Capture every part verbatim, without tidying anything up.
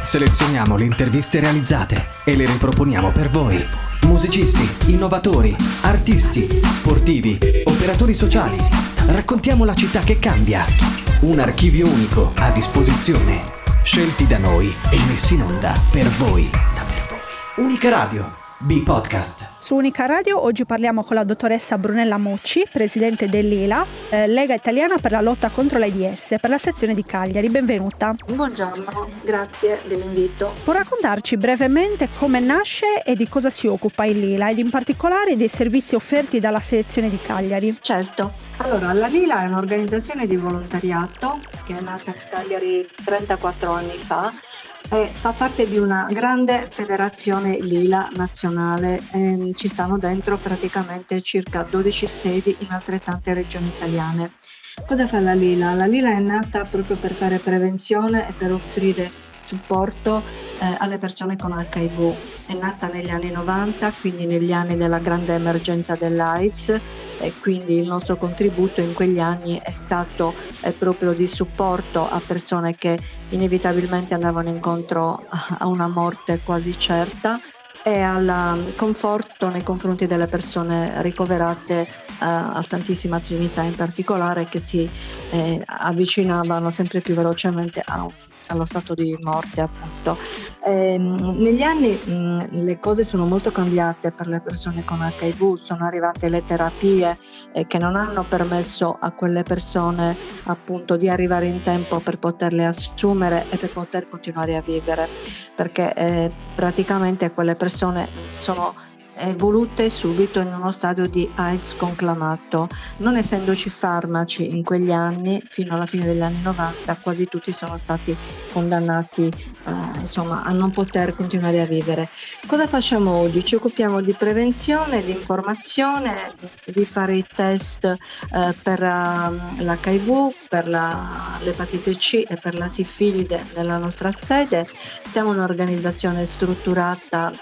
Selezioniamo le interviste realizzate e le riproponiamo per voi. Musicisti, innovatori, artisti, sportivi, operatori sociali. Raccontiamo la città che cambia. Un archivio unico a disposizione. Scelti da noi e messi in onda per voi. Unica Radio, B-Podcast. Su Unica Radio oggi parliamo con la dottoressa Brunella Mucci, presidente dell'I L A, eh, Lega Italiana per la lotta contro l'AIDS, per la sezione di Cagliari. Benvenuta. Buongiorno, grazie dell'invito. Può raccontarci brevemente come nasce e di cosa si occupa il I L A ed in particolare dei servizi offerti dalla sezione di Cagliari? Certo. Allora, la L I L A è un'organizzazione di volontariato che è nata a Cagliari trentaquattro anni fa. E fa parte di una grande federazione L I L A nazionale, e ci stanno dentro praticamente circa dodici sedi in altrettante regioni italiane. Cosa fa la L I L A? La L I L A è nata proprio per fare prevenzione e per offrire supporto eh, alle persone con H I V. È nata negli anni novanta, quindi negli anni della grande emergenza dell'AIDS, e quindi il nostro contributo in quegli anni è stato eh, proprio di supporto a persone che inevitabilmente andavano incontro a una morte quasi certa e al conforto nei confronti delle persone ricoverate eh, a Santissima Trinità in particolare, che si eh, avvicinavano sempre più velocemente a allo stato di morte, appunto. Eh, negli anni mh, le cose sono molto cambiate per le persone con H I V, sono arrivate le terapie eh, che non hanno permesso a quelle persone appunto di arrivare in tempo per poterle assumere e per poter continuare a vivere, perché eh, praticamente quelle persone sono evolute subito in uno stadio di AIDS conclamato. Non essendoci farmaci in quegli anni, fino alla fine degli anni novanta, quasi tutti sono stati condannati eh, insomma, a non poter continuare a vivere. Cosa facciamo oggi? Ci occupiamo di prevenzione, di informazione, di fare i test eh, per uh, l'H I V, per la, l'epatite C e per la sifilide nella nostra sede. Siamo un'organizzazione strutturata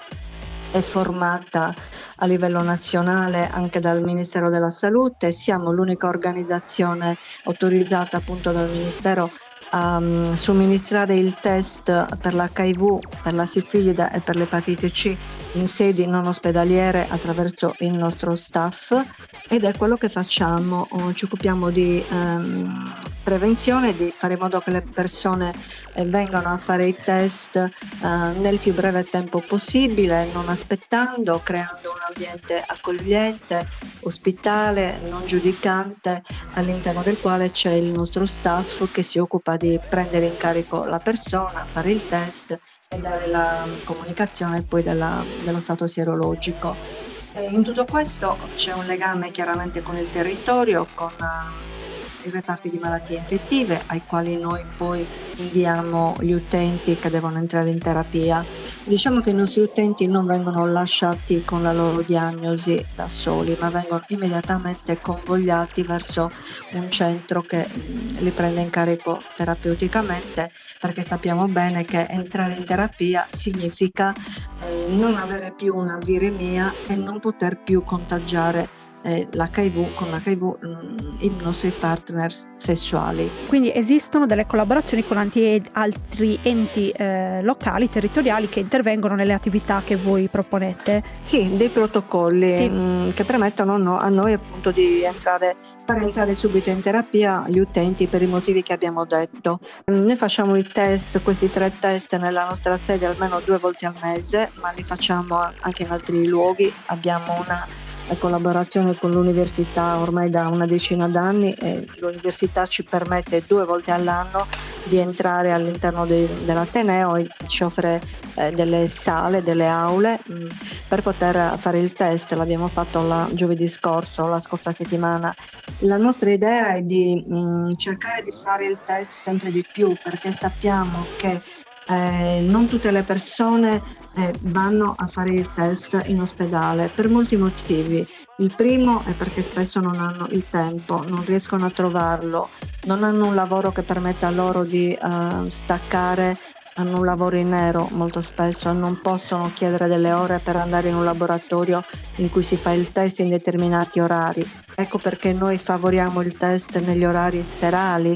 è formata a livello nazionale anche dal Ministero della Salute. Siamo l'unica organizzazione autorizzata appunto dal Ministero a um, somministrare il test per l'H I V, per la sifilide e per l'epatite C in sedi non ospedaliere attraverso il nostro staff, ed è quello che facciamo. Ci occupiamo di um, prevenzione, di fare in modo che le persone eh, vengano a fare i test eh, nel più breve tempo possibile, non aspettando, creando un ambiente accogliente, ospitale, non giudicante, all'interno del quale c'è il nostro staff che si occupa di prendere in carico la persona, fare il test e dare la comunicazione poi della, dello stato sierologico. E in tutto questo c'è un legame chiaramente con il territorio, con uh, i reparti di malattie infettive ai quali noi poi inviamo gli utenti che devono entrare in terapia. Diciamo che i nostri utenti non vengono lasciati con la loro diagnosi da soli, ma vengono immediatamente convogliati verso un centro che mh, li prende in carico terapeuticamente, perché sappiamo bene che entrare in terapia significa eh, non avere più una viremia e non poter più contagiare eh, l'H I V con l'H I V mh, i nostri partner sessuali. Quindi esistono delle collaborazioni con anti- altri enti eh, locali, territoriali, che intervengono nelle attività che voi proponete? Sì, dei protocolli sì. mh, che permettono no, a noi appunto di entrare, far entrare subito in terapia gli utenti per i motivi che abbiamo detto. Noi facciamo i test, questi tre test nella nostra sede almeno due volte al mese, ma li facciamo anche in altri luoghi. Abbiamo una collaborazione con l'università ormai da una decina d'anni, e l'università ci permette due volte all'anno di entrare all'interno de, dell'Ateneo e ci offre eh, delle sale, delle aule mh, per poter fare il test. L'abbiamo fatto la, giovedì scorso, la scorsa settimana. La nostra idea è di mh, cercare di fare il test sempre di più, perché sappiamo che Eh, non tutte le persone eh, vanno a fare il test in ospedale per molti motivi. Il primo è perché spesso non hanno il tempo, non riescono a trovarlo, non hanno un lavoro che permetta loro di eh, staccare, hanno un lavoro in nero molto spesso, non possono chiedere delle ore per andare in un laboratorio in cui si fa il test in determinati orari. Ecco perché noi favoriamo il test negli orari serali,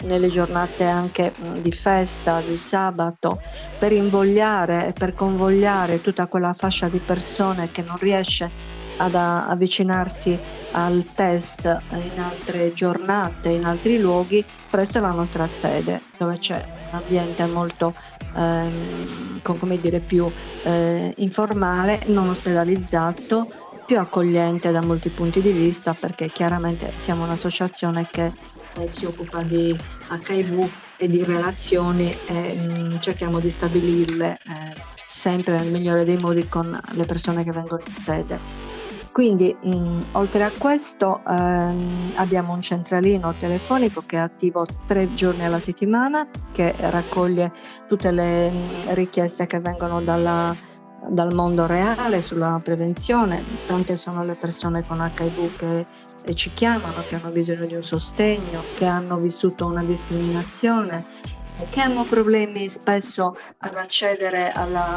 nelle giornate anche mh, di festa, di sabato, per invogliare e per convogliare tutta quella fascia di persone che non riesce ad a- avvicinarsi al test in altre giornate, in altri luoghi, presso la nostra sede, dove c'è un ambiente molto ehm, con, come dire, più eh, informale, non ospedalizzato, più accogliente da molti punti di vista, perché chiaramente siamo un'associazione che eh, si occupa di acca i vu e di relazioni e mh, cerchiamo di stabilirle eh, sempre nel migliore dei modi con le persone che vengono in sede. Quindi, mh, oltre a questo, ehm, abbiamo un centralino telefonico che è attivo tre giorni alla settimana, che raccoglie tutte le mh, richieste che vengono dalla, dal mondo reale sulla prevenzione. Tante sono le persone con acca i vu che eh, ci chiamano, che hanno bisogno di un sostegno, che hanno vissuto una discriminazione, e che hanno problemi spesso ad accedere alla,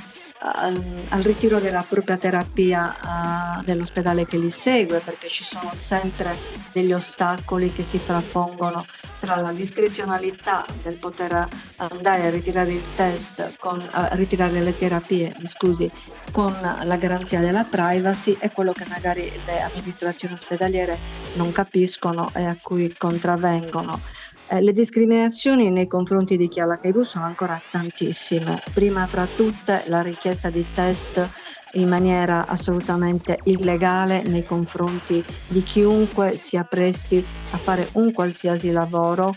al, al ritiro della propria terapia uh, nell'ospedale che li segue, perché ci sono sempre degli ostacoli che si frappongono tra la discrezionalità del poter andare a ritirare il test, con, a ritirare le terapie, scusi, con la garanzia della privacy, e quello che magari le amministrazioni ospedaliere non capiscono e a cui contravvengono. Eh, le discriminazioni nei confronti di chi ha l'acca i vu sono ancora tantissime. Prima tra tutte la richiesta di test in maniera assolutamente illegale nei confronti di chiunque si appresti a fare un qualsiasi lavoro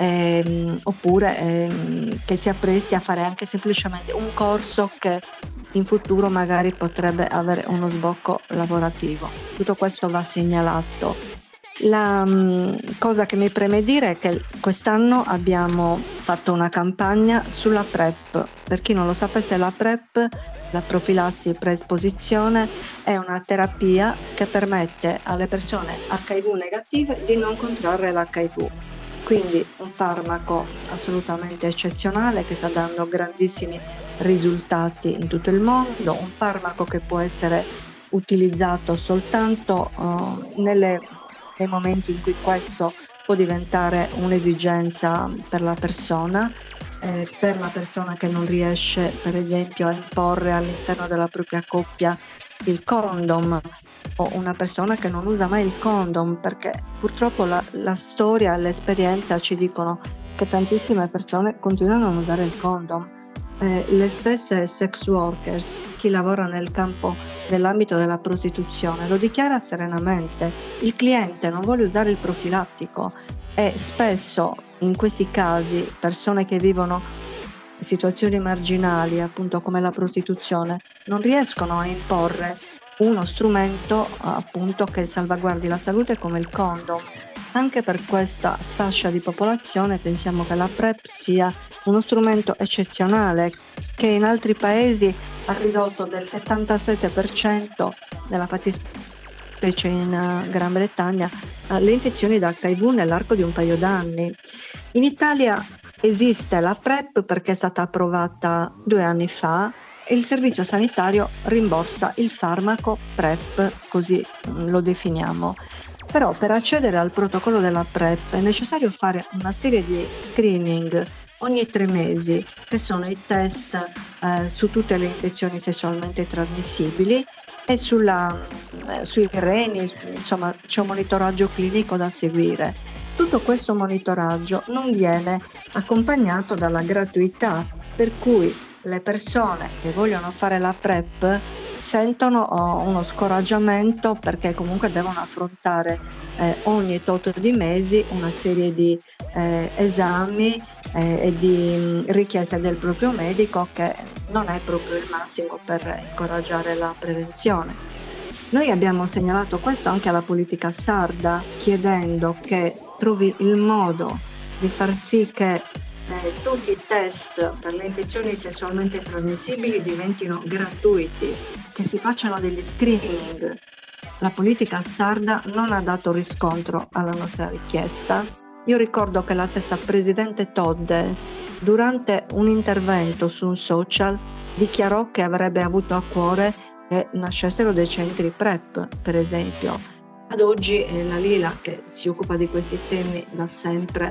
ehm, oppure ehm, che si appresti a fare anche semplicemente un corso che in futuro magari potrebbe avere uno sbocco lavorativo. Tutto questo va segnalato. La um, cosa che mi preme dire è che quest'anno abbiamo fatto una campagna sulla PrEP. Per chi non lo sapesse, la PrEP, la profilassi preesposizione, è una terapia che permette alle persone acca i vu negative di non contrarre l'acca i vu. Quindi un farmaco assolutamente eccezionale che sta dando grandissimi risultati in tutto il mondo, un farmaco che può essere utilizzato soltanto uh, nelle nei momenti in cui questo può diventare un'esigenza per la persona, eh, per la persona che non riesce per esempio a imporre all'interno della propria coppia il condom, o una persona che non usa mai il condom, perché purtroppo la, la storia e l'esperienza ci dicono che tantissime persone continuano a non usare il condom. Eh, le stesse sex workers, chi lavora nel campo, nell'ambito della prostituzione, lo dichiara serenamente. Il cliente non vuole usare il profilattico e spesso in questi casi persone che vivono situazioni marginali, appunto come la prostituzione, non riescono a imporre uno strumento appunto che salvaguardi la salute come il condom. Anche per questa fascia di popolazione pensiamo che la PrEP sia uno strumento eccezionale che in altri paesi ha ridotto del settantasette per cento nella fattispecie in Gran Bretagna le infezioni da acca i vu nell'arco di un paio d'anni. In Italia esiste la PrEP perché è stata approvata due anni fa e il servizio sanitario rimborsa il farmaco PrEP, così lo definiamo. Però per accedere al protocollo della PrEP è necessario fare una serie di screening ogni tre mesi, che sono i test eh, su tutte le infezioni sessualmente trasmissibili e sulla, eh, sui reni, insomma c'è un monitoraggio clinico da seguire. Tutto questo monitoraggio non viene accompagnato dalla gratuità, per cui le persone che vogliono fare la PrEP sentono oh, uno scoraggiamento, perché comunque devono affrontare eh, ogni tot di mesi una serie di eh, esami eh, e di mh, richieste del proprio medico, che non è proprio il massimo per incoraggiare la prevenzione. Noi abbiamo segnalato questo anche alla politica sarda, chiedendo che trovi il modo di far sì che Eh, tutti i test per le infezioni sessualmente trasmissibili diventino gratuiti, che si facciano degli screening. La politica sarda non ha dato riscontro alla nostra richiesta. Io ricordo che la stessa presidente Todde, durante un intervento su un social, dichiarò che avrebbe avuto a cuore che nascessero dei centri PrEP, per esempio. Ad oggi eh, la Lila, che si occupa di questi temi da sempre,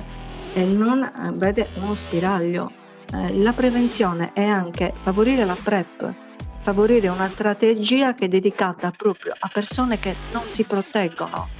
e non eh, vede uno spiraglio. Eh, la prevenzione è anche favorire la PrEP, favorire una strategia che è dedicata proprio a persone che non si proteggono.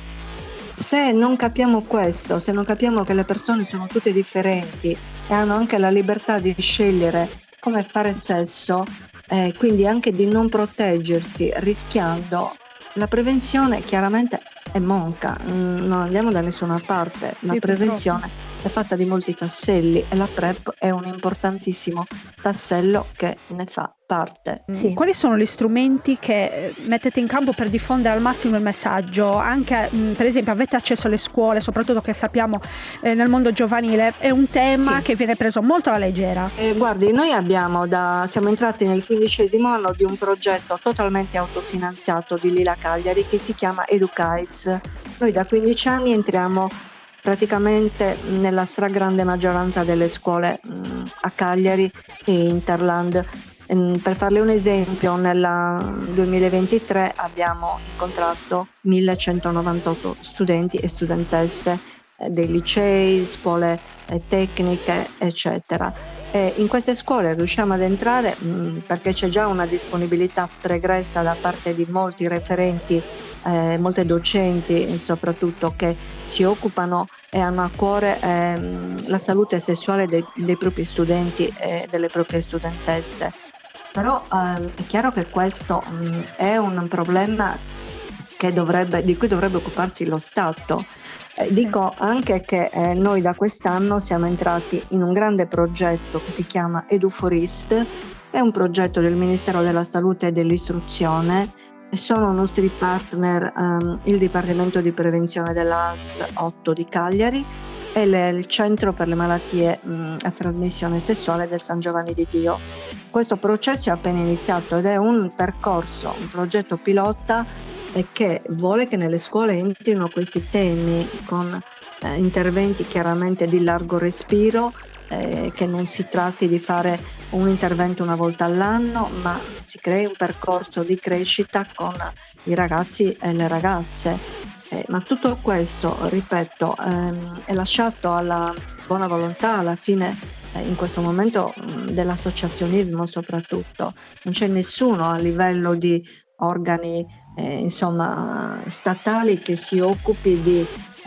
Se non capiamo questo, se non capiamo che le persone sono tutte differenti e hanno anche la libertà di scegliere come fare sesso, eh, quindi anche di non proteggersi rischiando, la prevenzione chiaramente è monca, mm, non andiamo da nessuna parte. La Sì, prevenzione purtroppo. è fatta di molti tasselli e la PrEP è un importantissimo tassello che ne fa parte. Mm, Sì. Quali sono gli strumenti che eh, mettete in campo per diffondere al massimo il messaggio? Anche, mm, per esempio, avete accesso alle scuole, soprattutto che sappiamo eh, nel mondo giovanile è un tema Sì. che viene preso molto alla leggera. Eh, guardi, noi abbiamo da, siamo entrati nel quindicesimo anno di un progetto totalmente autofinanziato di Lila Cagliari che si chiama Educaids. Noi da quindici anni entriamo praticamente nella stragrande maggioranza delle scuole mh, a Cagliari e Interland. Mm, Per farle un esempio, nel duemilaventitré abbiamo incontrato millecentonovantotto studenti e studentesse eh, dei licei, scuole eh, tecniche, eccetera. E in queste scuole riusciamo ad entrare mh, perché c'è già una disponibilità pregressa da parte di molti referenti, eh, molte docenti soprattutto, che si occupano e hanno a cuore ehm, la salute sessuale dei, dei propri studenti e delle proprie studentesse. Però ehm, è chiaro che questo mh, è un problema che dovrebbe, di cui dovrebbe occuparsi lo Stato. Eh, Sì. Dico anche che eh, noi da quest'anno siamo entrati in un grande progetto che si chiama EduForist, è un progetto del Ministero della Salute e dell'Istruzione e sono nostri partner ehm, il Dipartimento di Prevenzione dell'A S L otto di Cagliari e le- il Centro per le Malattie mh, a Trasmissione Sessuale del San Giovanni di Dio. Questo processo è appena iniziato ed è un percorso, un progetto pilota e che vuole che nelle scuole entrino questi temi con eh, interventi chiaramente di largo respiro, eh, che non si tratti di fare un intervento una volta all'anno, ma si crei un percorso di crescita con i ragazzi e le ragazze. Eh, ma tutto questo, ripeto, ehm, è lasciato alla buona volontà, alla fine eh, in questo momento mh, dell'associazionismo soprattutto. Non c'è nessuno a livello di organi eh, insomma statali che si occupi di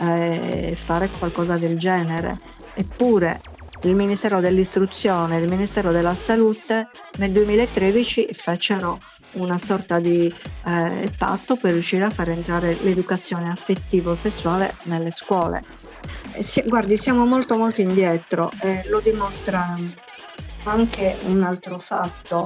eh, fare qualcosa del genere. Eppure il Ministero dell'Istruzione e il Ministero della Salute nel duemilatredici fecero una sorta di eh, patto per riuscire a far entrare l'educazione affettivo-sessuale nelle scuole. Eh, si- guardi, siamo molto molto indietro e lo dimostra anche un altro fatto.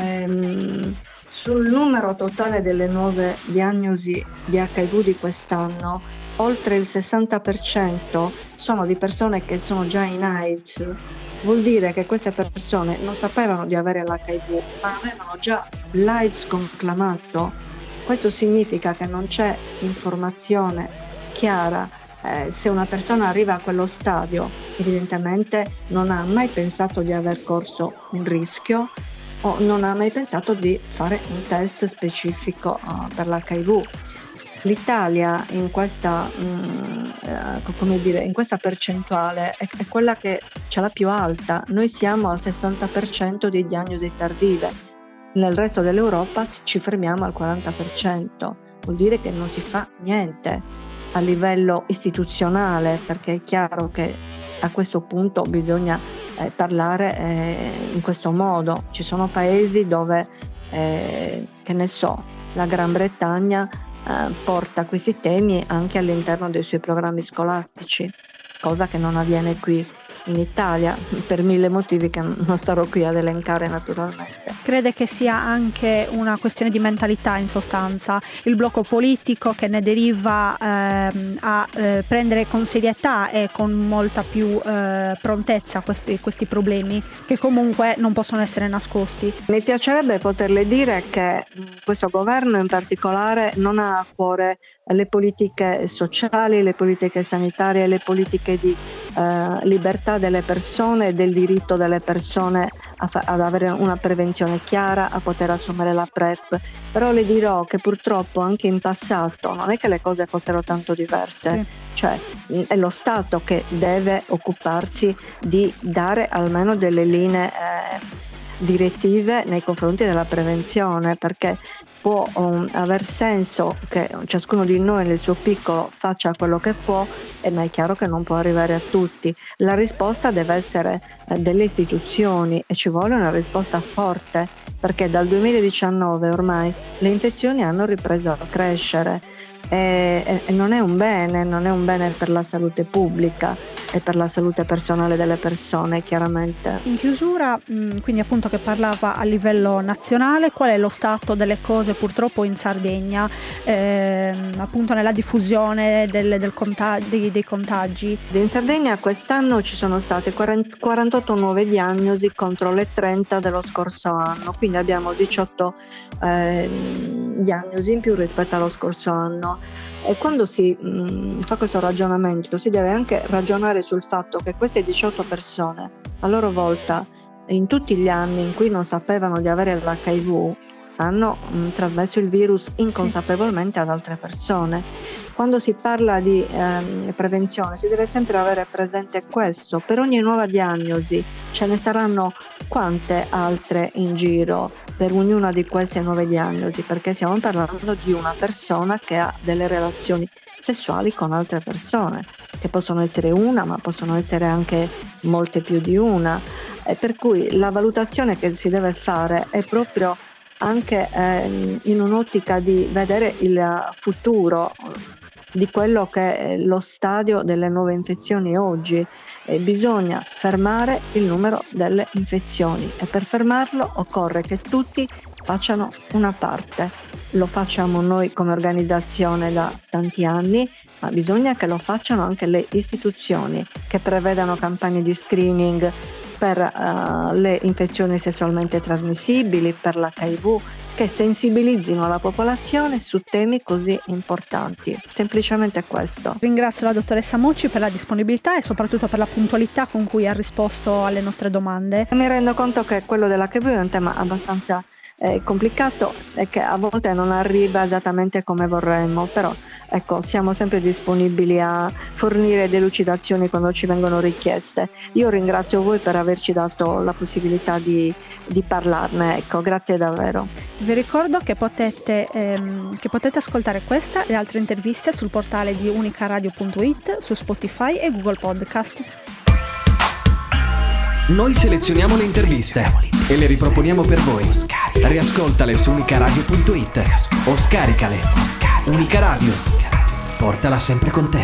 Ehm, sul numero totale delle nuove diagnosi di H I V di quest'anno, oltre il sessanta per cento sono di persone che sono già in AIDS. Vuol dire che queste persone non sapevano di avere l'H I V, ma avevano già l'AIDS conclamato. Questo significa che non c'è informazione chiara. Eh, se una persona arriva a quello stadio, evidentemente non ha mai pensato di aver corso un rischio o non ha mai pensato di fare un test specifico uh, per l'H I V. L'Italia in questa, mh, eh, come dire, in questa percentuale è, è quella che ce l'ha più alta. Noi siamo al sessanta per cento di diagnosi tardive, nel resto dell'Europa ci fermiamo al quaranta per cento. Vuol dire che non si fa niente a livello istituzionale, perché è chiaro che a questo punto bisogna eh, parlare eh, in questo modo. Ci sono paesi dove, eh, che ne so, la Gran Bretagna eh, porta questi temi anche all'interno dei suoi programmi scolastici, cosa che non avviene qui in Italia per mille motivi che non starò qui ad elencare naturalmente. Crede che sia anche una questione di mentalità, in sostanza, il blocco politico che ne deriva ehm, a eh, prendere con serietà e con molta più eh, prontezza questi, questi problemi che comunque non possono essere nascosti. Mi piacerebbe poterle dire che questo governo in particolare non ha a cuore le politiche sociali, le politiche sanitarie, le politiche di eh, libertà delle persone e del diritto delle persone a fa- ad avere una prevenzione chiara, a poter assumere la PrEP. Però le dirò che purtroppo anche in passato non è che le cose fossero tanto diverse. Sì. Cioè è lo Stato che deve occuparsi di dare almeno delle linee eh, direttive nei confronti della prevenzione, perché può um, aver senso che ciascuno di noi nel suo piccolo faccia quello che può, e ma è chiaro che non può arrivare a tutti. La risposta deve essere eh, delle istituzioni, e ci vuole una risposta forte, perché dal duemiladiciannove ormai le infezioni hanno ripreso a crescere e, e non è un bene, non è un bene per la salute pubblica e per la salute personale delle persone, chiaramente. In chiusura, quindi appunto che parlava a livello nazionale, qual è lo stato delle cose purtroppo in Sardegna, ehm, appunto nella diffusione del, del contagi, dei contagi? In Sardegna quest'anno ci sono state quarantotto nuove diagnosi contro le trenta dello scorso anno, quindi abbiamo diciotto eh, diagnosi in più rispetto allo scorso anno. E quando si mh, fa questo ragionamento si deve anche ragionare sul fatto che queste diciotto persone a loro volta in tutti gli anni in cui non sapevano di avere l'H I V hanno mh, trasmesso il virus inconsapevolmente ad altre persone. Quando si parla di ehm, prevenzione si deve sempre avere presente questo: per ogni nuova diagnosi ce ne saranno quante altre in giro per ognuna di queste nuove diagnosi, perché stiamo parlando di una persona che ha delle relazioni sessuali con altre persone, che possono essere una ma possono essere anche molte più di una, e per cui la valutazione che si deve fare è proprio anche eh, in un'ottica di vedere il futuro di quello che è lo stadio delle nuove infezioni oggi. E bisogna fermare il numero delle infezioni, e per fermarlo occorre che tutti facciano una parte. Lo facciamo noi come organizzazione da tanti anni, ma bisogna che lo facciano anche le istituzioni, che prevedano campagne di screening per uh, le infezioni sessualmente trasmissibili, per l'H I V, che sensibilizzino la popolazione su temi così importanti. Semplicemente questo. Ringrazio la dottoressa Mocci per la disponibilità e soprattutto per la puntualità con cui ha risposto alle nostre domande. Mi rendo conto che quello dell'H I V è un tema abbastanza eh, complicato e che a volte non arriva esattamente come vorremmo, però ecco, siamo sempre disponibili a fornire delucidazioni quando ci vengono richieste. Io ringrazio voi per averci dato la possibilità di, di parlarne, ecco, grazie davvero. Vi ricordo che potete, ehm, che potete ascoltare questa e altre interviste sul portale di unicaradio punto it, su Spotify e Google Podcast. Noi selezioniamo le interviste e le riproponiamo per voi. Riascoltale su unicaradio punto it o scaricale. Unica Radio, portala sempre con te.